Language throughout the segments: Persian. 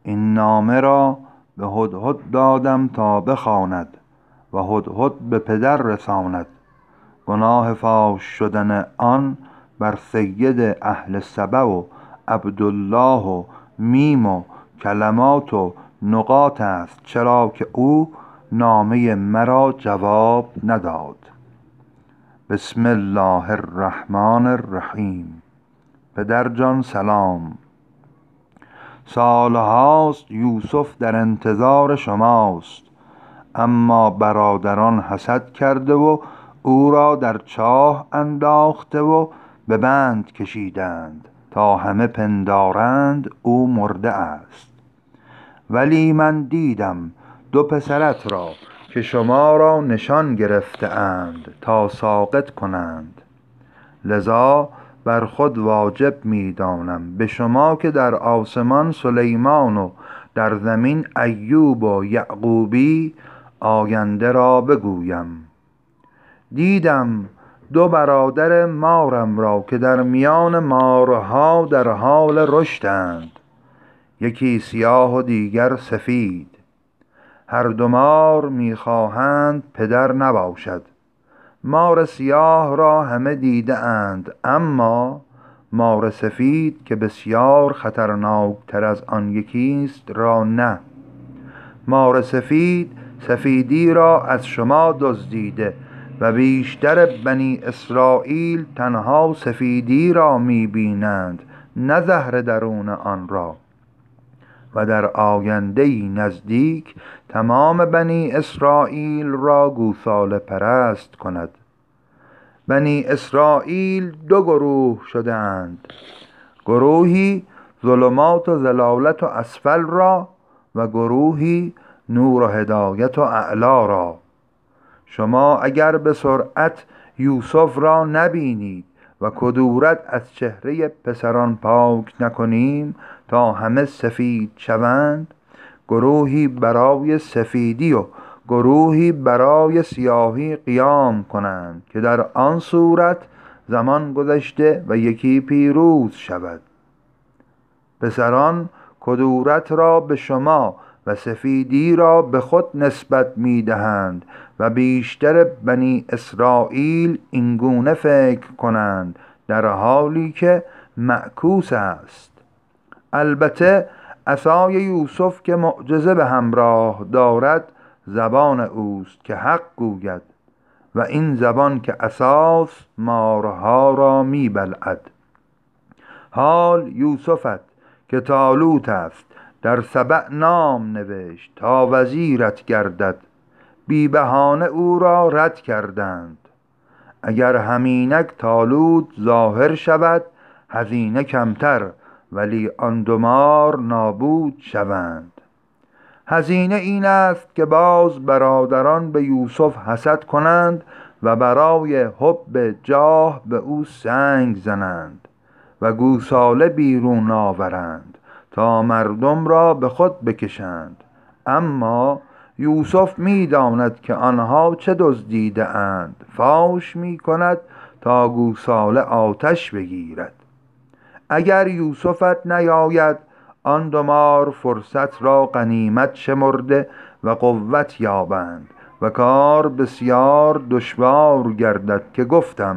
این نامه را به هدهد دادم تا بخواند و هدهد به پدر رساند. گناه فاش شدن آن بر سید اهل سبع و عبدالله و میم و کلمات و نقاط است، چرا که او نامه مرا جواب نداد. بسم الله الرحمن الرحیم. پدر جان سلام. سالهاست یوسف در انتظار شماست، اما برادران حسد کرده و او را در چاه انداخته و به بند کشیدند تا همه پندارند او مرده است. ولی من دیدم دو پسرت را که شما را نشان گرفته اند تا ساقط کنند، لذا بر خود واجب می دانم به شما که در آسمان سلیمان و در زمین ایوب و یعقوبی آینده را بگویم. دیدم دو برادر مارم را که در میان مارها در حال رشدند، یکی سیاه و دیگر سفید. هر دو مار میخواهند پدر نباشد. مار سیاه را همه دیده اند، اما مار سفید که بسیار خطرناکتر از آن یکیست را نه. مار سفید سفیدی را از شما دزدیده و بیشتر بنی اسرائیل تنها سفیدی را میبینند، نه زهر درون آن را. و در آینده‌ای نزدیک تمام بنی اسرائیل را گوساله پرست کند. بنی اسرائیل دو گروه شدند، گروهی ظلمات و ضلالت و اسفل را و گروهی نور و هدایت و اعلی را. شما اگر به سرعت یوسف را نبینید و کدورت از چهره پسران پاک نکنیم تا همه سفید شوند، گروهی برای سفیدی و گروهی برای سیاهی قیام کنند که در آن صورت زمان گذشته و یکی پیروز شود. پسران کدورت را به شما و سفیدی را به خود نسبت می دهند و بیشتر بنی اسرائیل اینگونه فکر کنند، در حالی که معکوس است. البته عصای یوسف که معجزه به همراه دارد زبان اوست که حق گوید و این زبان که عصاست مارها را می بلعد. حال یوسفت که طالوت است در سبع نام نوشت تا وزیرت گردد، بی بهانه او را رد کردند. اگر همینک طالوت ظاهر شود هزینه کمتر، ولی آن دو مار نابود شوند. هزینه این است که باز برادران به یوسف حسد کنند و برای حب جاه به او سنگ زنند و گوساله بیرون آورند تا مردم را به خود بکشند. اما یوسف می داند که آنها چه دزدیده اند، فاش می کند تا گوساله آتش بگیرد. اگر یوسفت نیاید آن دو مار فرصت را غنیمت شمرده و قوت یابند و کار بسیار دشوار گردد که گفتم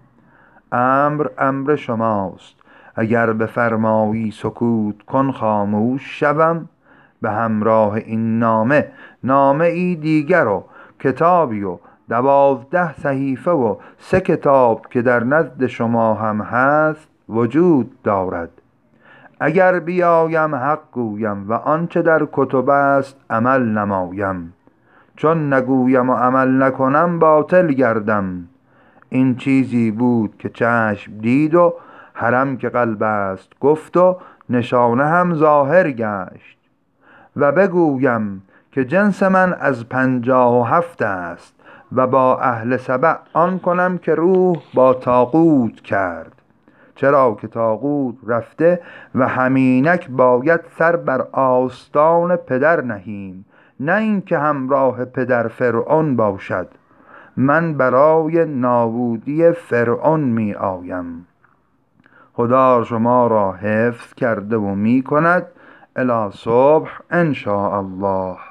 امر شماست. اگر بفرمایی سکوت کن خاموش شوم، به همراه این نامه ای دیگر و کتابی و 12 صحیفه و 3 کتاب که در نزد شما هم هست وجود دارد. اگر بیایم حق گویم و آنچه در کتب است عمل نمایم، چون نگویم و عمل نکنم باطل گردم. این چیزی بود که چشم دید و حرم که قلب است گفت و نشانه هم ظاهر گشت. و بگویم که جنس من از 57 است و با اهل سبع آن کنم که روح با طاغوت کرد، چرا که طاغوت رفته و همینک باید سر بر آستان پدر نهیم، نه اینکه همراه پدر فرعون باشد. من برای نابودی فرعون می آیم. خدا شما را حفظ کرده و می کند. الی صبح ان شاء الله.